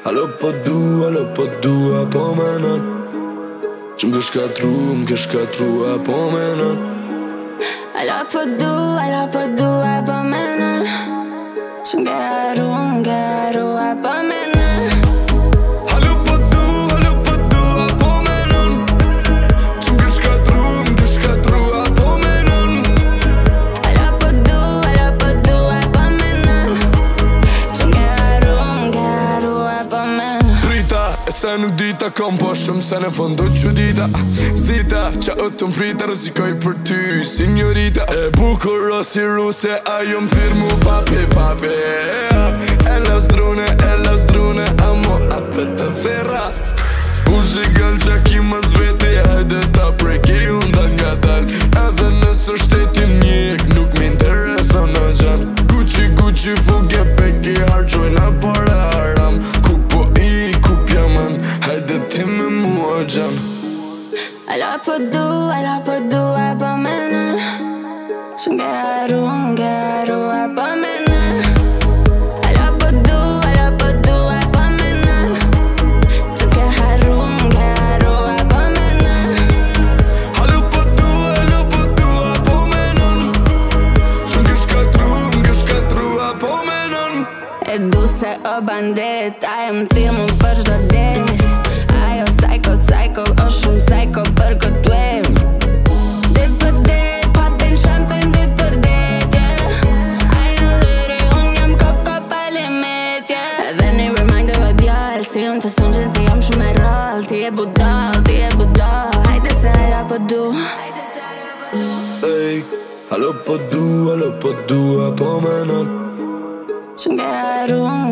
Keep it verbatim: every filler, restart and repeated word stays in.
Alo po du, alo po dua, po menon që m'ke shkatru, m'ke shkatru, po menon. Alo po du, alo po dua, po menon që m'ke haru, m'ke haru, po menon. Alo po du, alo po dua, po menon që m'ke shkatru, m'ke shkatru, po menon. Alo po du, alo po dua, po menon që m'ke haru, m'ke haru, po menon. Prita, e se nuk dita, kom po shumë se në fondo që dita. Zdita, qa o të mprita, rëzikoj për ty, signorita. E bukur o si ruse, ajo m'thirë mu papi, papi. E las drune, e las drune, amo atë të thera. U shikën qa ki më zveti, hajde ta preki unë dal nga dal. Edhe nësë shtetin njek, nuk m'intereson në gjan. Gucci, Gucci, fuge, peki, harqojna para haram. Ku po i, ku pjaman, hajde ti me mua gjan. Alo po du, alo po dua, po menon që m'ke haru, m'ke haru, po menon. Alo po du, alo po dua, po menon që m'ke haru, m'ke haru, po menon. Alo po du, alo po dua, po menon që m'ke shkatru, m'ke shkatru, po menon. E du se o bandit, ajo m'thirë mu për shdo dit. Ajo psycho, psycho, o shumë psycho për këtë web. Dit për dit, pa t'in champagne dit për dit, yeah. Ajo lyri, unë jam koko pa limit, yeah. Edhe një reminder o djall, si unë të sëngjën si jam shumë e rall. Ti e budal, ti e budal, hajde se alo po du. Ej, alo po du, alo po dua, po menon që m'ke haru,